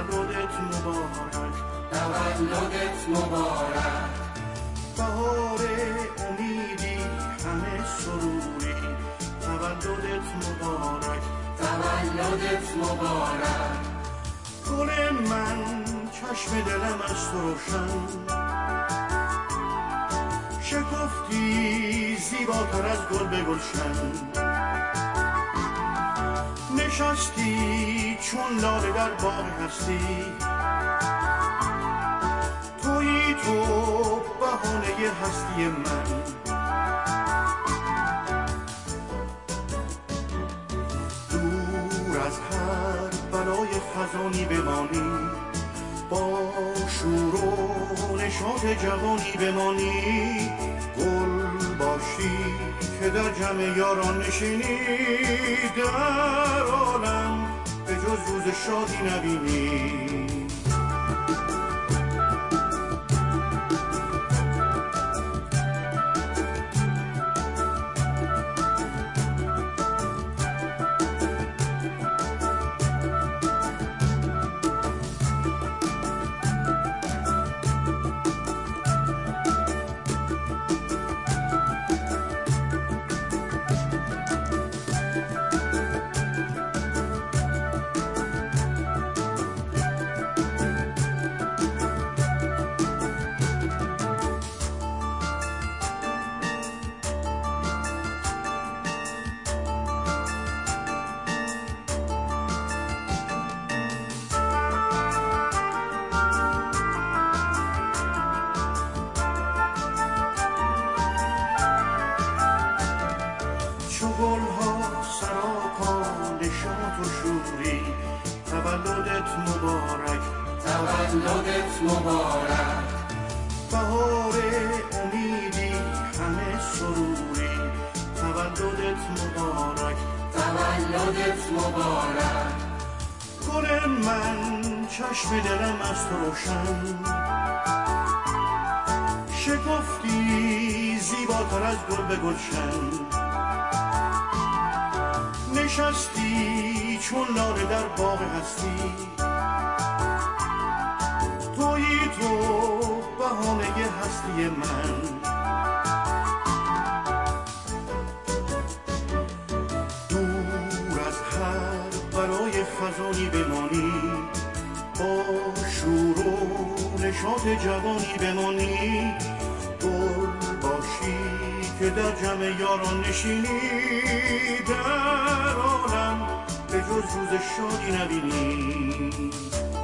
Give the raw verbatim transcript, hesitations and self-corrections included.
تولدت مبارک، تولدت مبارک. بهار امیدی همه سروری، تولدت مبارک، تولدت مبارک. گل من چشم دلم از تو روشن، شکفتی زیباتر از گل به گلشن، نشستی چون لاله در باغ هستی، تویی تو بهانه هستی من. دور از هر بلای خزانی بمانی، با شور و نشاط جوانی بمانی، گل باشی که در جمع یاران نشینی، در عالم به جز روز شادی نبینی. چو گلها سراپا نشاط و شوری، تولدت مبارک، تولدت مبارک. بهار امیدی همه سروری، تولدت مبارک، تولدت مبارک. گل من چشم دلم از تو روشن، شکفتی زیباتر از گل به گلشن، نشستی چون لاله در باغ هستی، تویی تو بهانه هستی من. دور از هر برای خزانی بمانی، با شور و نشاط جوانی بمانی، گل باشی که در جمع یاران نشینی، در عالم به جز روز شادی نبینی.